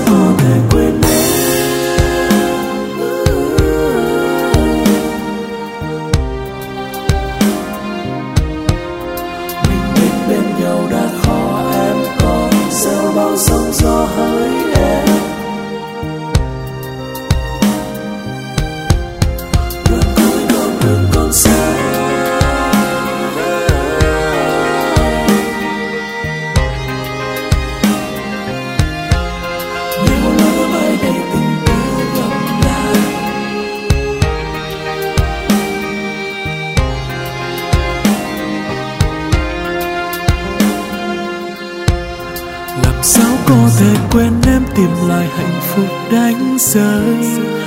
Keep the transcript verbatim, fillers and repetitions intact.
có thể quên em. Mình biết bên nhau đã khó, em còn gieo bao sóng gió hỡi em. Đường cuối con đường còn xa, nhiều lỡ mai đây tình yêu gặp lại. Làm sao có thể quên em, tìm lại hạnh phúc đánh rơi.